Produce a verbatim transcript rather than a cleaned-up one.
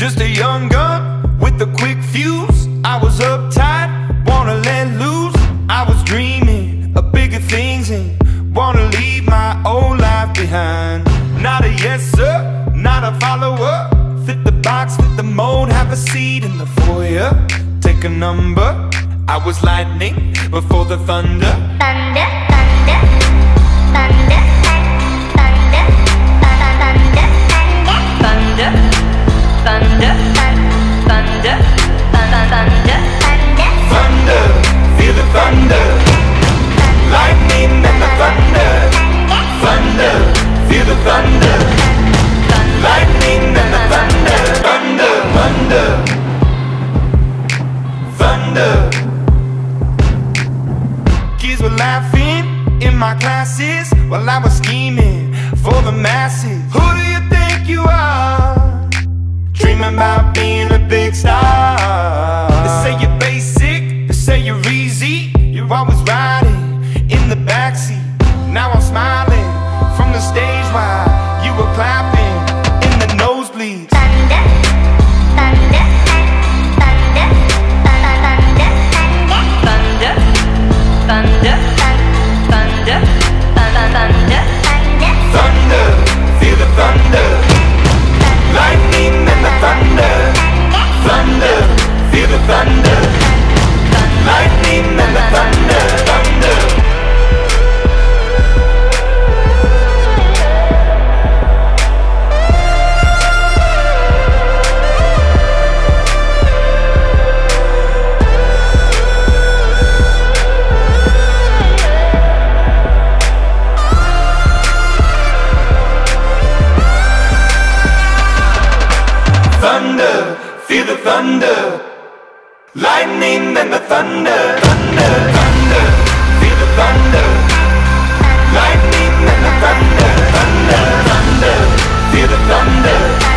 Just a young gun with a quick fuse. I was uptight, wanna let loose. I was dreaming of bigger things and wanna leave my old life behind. Not a yes sir, not a follower. Fit the box, fit the mold, have a seat in the foyer. Take a number. I was lightning before the thunder. Thunder, thunder, thunder, thunder, thunder, thunder, thunder, thunder, thunder, thunder, thunder, feel the thunder, lightning and the thunder, thunder, feel the thunder, lightning and the thunder, thunder, thunder, thunder. Kids were laughing in my classes while I was scheming for the masses. Who do you think you are? Dreaming about being a big star. They say you're basic, they say you're easy. You're always riding in the backseat. Now I'm smiling from the stage while you were clapping in the nosebleeds. thunder, thunder, thunder, thunder, thunder, thunder, thunder, thunder, thunder, feel the thunder, lightning and the thunder, thunder, feel the thunder, lightning and the thunder, thunder. Thunder, feel the thunder, lightning and the thunder, thunder, thunder, feel the thunder, lightning and the thunder, thunder, thunder, feel the thunder.